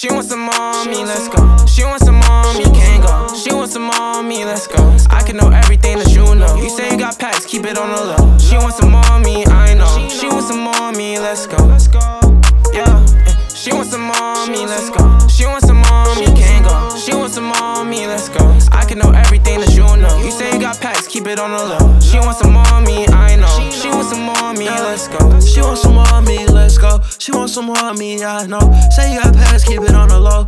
She wants some more on me, let's go. She wants some more on me, can't go. She wants some more on me, let's go. I can know everything that you know. You say you got packs, keep it on the low. She wants some more on me, I know. She wants some more on me, let's go. Yeah. She wants some more on me, let's go. She wants some more on me, can't go. She wants some more on me, let's go. I can know everything that you know. You say you got packs, keep it on the low. She wants some more on me, I know. She wants some more on me, let's go. She wants some more on me, let's go. She wants some more on me, I know. Say you got packs, keep it on the low.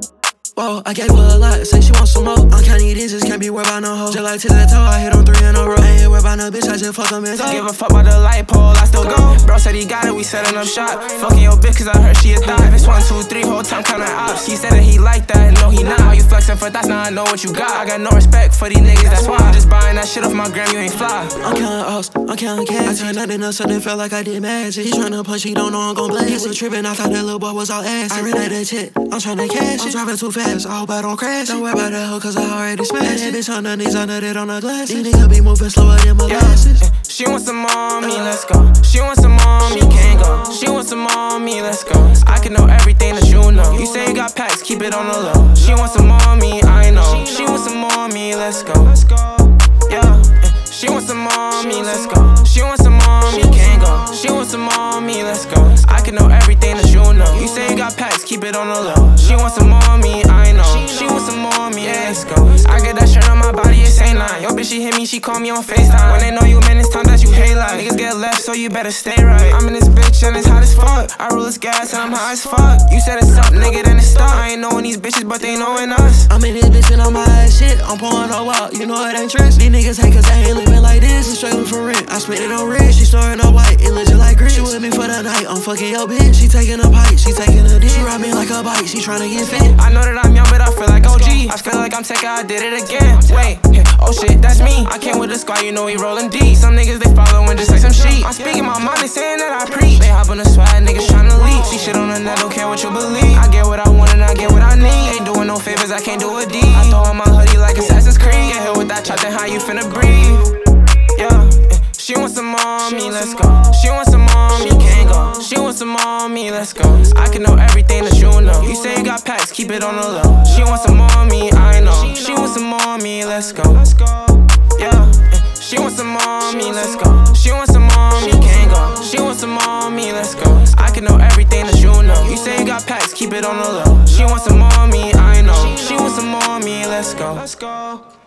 Whoa, I gave her a lot, say she wants some more. I'm counting digits, can't be worried about no hoe. Just like tic tac toe, I hit on 3 in a row. Ain't worried about no bitch, I just fuck them and go. Give a fuck about the light pole, I still go. Bro said he got it, we setting up shop. Fucking your bitch, cause I heard she a thot. It's 1, 2, 3, whole time counting ops. He said that he like that, no he not. How you flexing for thoughts, now I know what you got. I got no respect for these niggas, that's why I'm just buying that shit off my gram, you ain't fly. I'm counting ops, I'm counting cash. I turned nothing up, something felt like I did magic. He tryna punch, he don't know I'm gon' blast. He was tripping, I thought that little boy was all ass. I ran out that shit, I'm tryna cash it. I'm driving too fast, I hope I don't crash. Don't worry about that hoe, cause I already smashed it. Bitch on the knees, under it on the glasses. These niggas be moving slower than molasses. She wants some more on me, let's go. She wants some more on me, can't go. She wants some more on me, let's go. I can know everything that you know. You say you got packs, keep it on the low. She wants some more on me, I know. She wants some more on me, let's go. Yeah. She wants some more on me, let's go. She wants some more on me, can't go. She wants some more on me, let's go. I can know everything that you know. You say you got packs, keep it on the low. She wants some more on me, I know. She wants some more on me, let's go. I get that shirt on my body, it's ain't lying. Yo, bitch, she hit me, she call me on FaceTime. When they know you, man, it's time that you hate like. Niggas get left, so you better stay right. I'm in this bitch and it's hot as fuck. I roll this gas and I'm high as fuck. You said it's up, nigga, then it's stuck. I ain't knowing these bitches, but they knowing us. I'm in this bitch and I'm high as shit. I'm pouring her out, you know it ain't tricks. These niggas hate cause I ain't living like this. I'm struggling for rent, I spent it on rent. She storing up white, it legit like grit. She with me for the night, I'm fucking your bitch. She taking a pipe, she taking a dick. She ride me like a bike, she tryna get fit. I know that I'm young, but I feel like OG. I feel like I'm Tekka, I did it again. Wait, oh shit, that's me. I came with the squad, you know we rollin' deep. Some niggas, they followin' just like some sheep. I'm speaking my mind, they saying that I preach. They hop on the swag, niggas tryna leap. See shit on the net, don't care what you believe. I get what I want and I get what I need. Ain't doing no favors, I can't do a deed. I throw on my hoodie like Assassin's Creed. Get hit with that chop, then how you finna breathe? Yeah. She wants some more on me, let's go. She wants some more on me, can't go. She wants some more on me, let's go. I can know everything that you know. You say you got packs, keep it on the low. She wants some more on me, I know. She wants some more on me, let's go. Yeah. She wants some more on me, let's go. She wants some more on me, can't go. She wants some more on me, let's go. I can know everything that you know. You say you got packs, keep it on the low. She wants some more on me, I know. She wants some more on me, let's go.